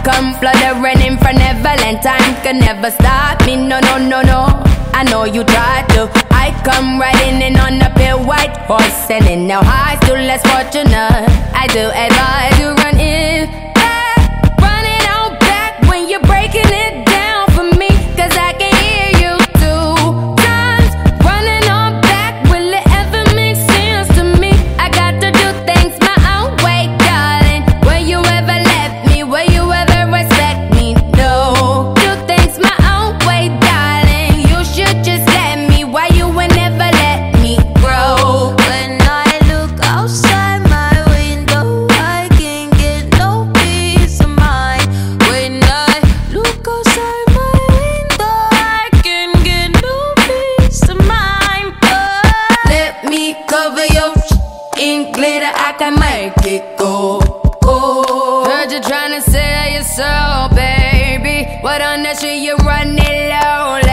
come fluttering in for Neverland. Time can never stop me, no, no, no, no. I know you tried to. I come riding in on a pale white horse, sending now high, still less fortunate. I do advise you run in, running out back when you're breaking it down for me, cause I can hear you 2 times. Running on back, will it ever make sense to me? I got to do things my own way, darling. Will you ever let me? Will you ever respect me? No. Do things my own way, darling. You should just let me. Why you would never let me grow? When I look outside my window, I can't get no peace of mind. When I look outside my window, I can't get no peace of mind. Let me cover your in glitter, I can make it go. Heard you tryna sell your soul, baby. What on that shit you running low?